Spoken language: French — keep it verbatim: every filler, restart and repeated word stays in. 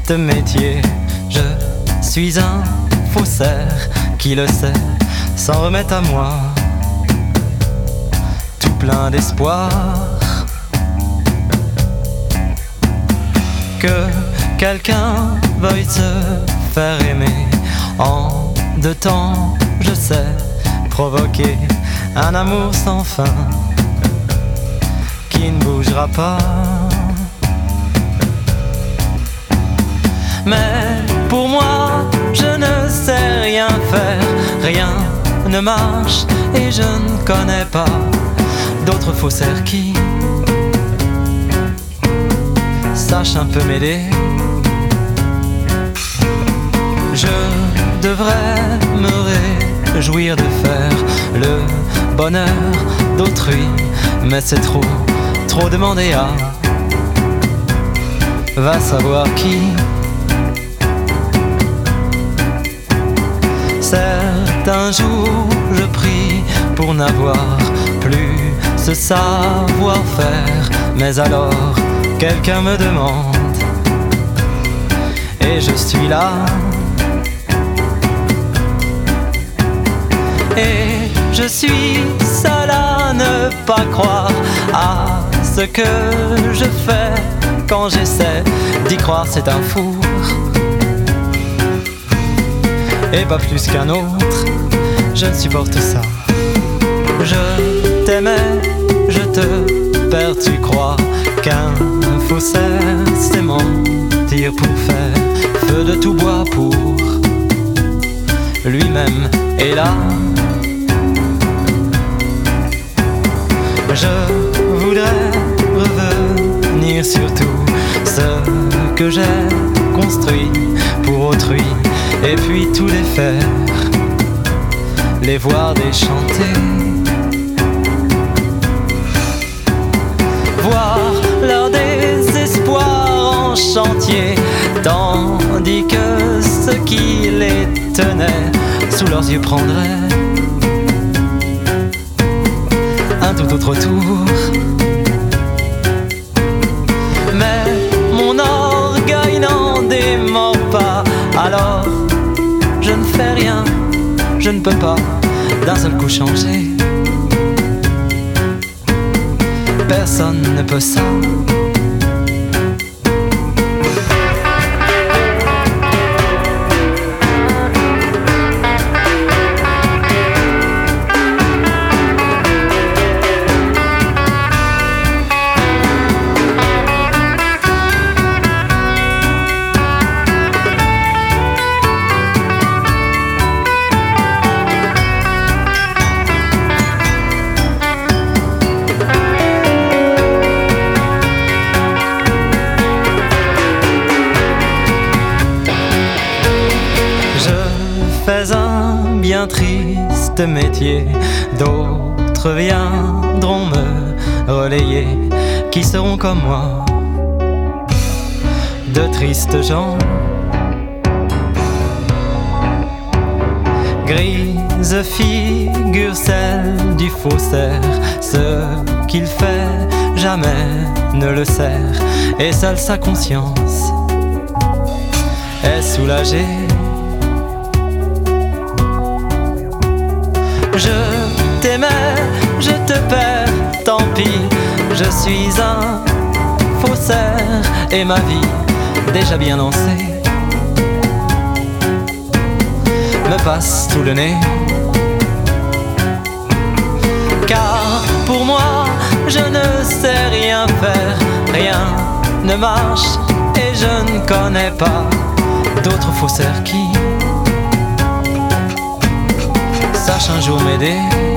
triste métier. Je suis un faussaire qui le sait, s'en remet à moi, tout plein d'espoir. Que quelqu'un veuille se faire aimer en deux temps, je sais provoquer un amour sans fin qui ne bougera pas. Mais pour moi, je ne sais rien faire, rien ne marche et je ne connais pas d'autres faussaires qui sachent un peu m'aider. Je devrais me réjouir de faire le bonheur d'autrui, mais c'est trop, trop demandé à va savoir qui. Certains jours je prie pour n'avoir plus ce savoir-faire, mais alors quelqu'un me demande et je suis là. Et je suis seul à ne pas croire à ce que je fais. Quand j'essaie d'y croire, c'est un four et pas plus qu'un autre. Je ne supporte ça. Je t'aimais, je te perds, tu crois qu'un faussaire c'est mentir pour faire feu de tout bois pour lui-même. Et là je voudrais revenir sur tout ce que j'ai construit pour autrui, et puis tous les faire, les voir déchanter, voir leur désespoir en chantier, tandis que ceux qui les tenaient sous leurs yeux prendraient un tout autre tour. Mais mon orgueil n'en dément pas, alors je ne fais rien, je ne peux pas d'un seul coup changer. Personne ne peut ça. Fais un bien triste métier, d'autres viendront me relayer, qui seront comme moi, de tristes gens. Grise figure celle du faussaire, ce qu'il fait jamais ne le sert, et seule sa conscience est soulagée. Je t'aimais, je te perds, tant pis, je suis un faussaire et ma vie, déjà bien lancée, me passe sous le nez. Car pour moi, je ne sais rien faire, rien ne marche et je ne connais pas d'autres faussaires qui sache un jour m'aider.